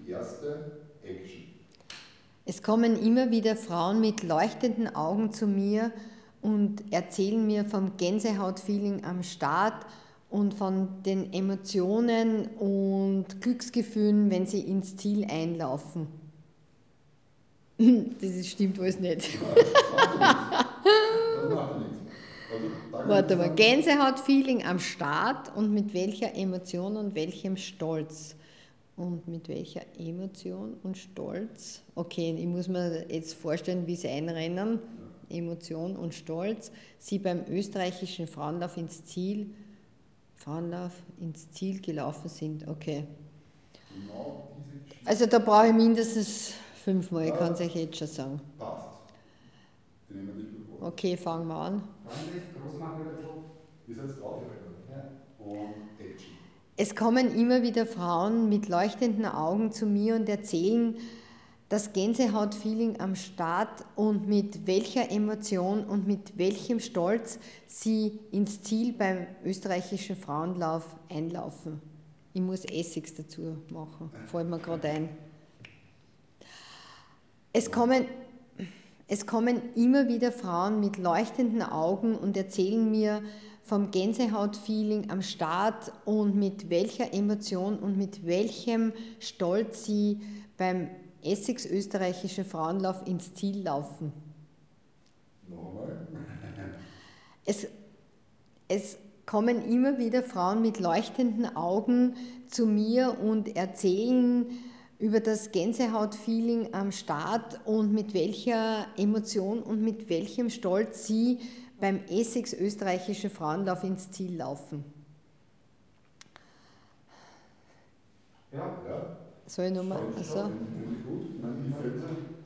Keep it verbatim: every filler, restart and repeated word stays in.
erste Action. Es kommen immer wieder Frauen mit leuchtenden Augen zu mir und erzählen mir vom Gänsehautfeeling am Start und von den Emotionen und Glücksgefühlen, wenn sie ins Ziel einlaufen. Das ist- stimmt alles nicht. Das macht ja nichts. Also, da kann Warte ich mal, sagen, Gänsehautfeeling am Start und mit welcher Emotion und welchem Stolz? Und mit welcher Emotion und Stolz? Okay, ich muss mir jetzt vorstellen, wie sie einrennen. Emotion und Stolz. Sie beim österreichischen Frauenlauf ins Ziel, Frauenlauf ins Ziel gelaufen sind. Okay. genau diese Geschichte Also da brauche ich mindestens fünfmal, ich Ja. kann es euch jetzt schon sagen. passt. Die nehmen dich beim Wort. Okay, fangen wir an. Freundlich, groß machen ein bisschen. Ihr seid drauf Ja. und Action. Es kommen immer wieder Frauen mit leuchtenden Augen zu mir und erzählen das Gänsehautfeeling am Start und mit welcher Emotion und mit welchem Stolz sie ins Ziel beim österreichischen Frauenlauf einlaufen. Ich muss Essigs dazu machen, fällt mir gerade ein. Es kommen, es kommen immer wieder Frauen mit leuchtenden Augen und erzählen mir vom Gänsehautfeeling am Start und mit welcher Emotion und mit welchem Stolz sie beim Essex österreichischen Frauenlauf ins Ziel laufen. Noch einmal. Es, es kommen immer wieder Frauen mit leuchtenden Augen zu mir und erzählen über das Gänsehautfeeling am Start und mit welcher Emotion und mit welchem Stolz sie beim Essex österreichischen Frauenlauf ins Ziel laufen. Ja. Ja, Soll ich nochmal? finde ich, Also, find ich gut. Ich meine, mir fällt,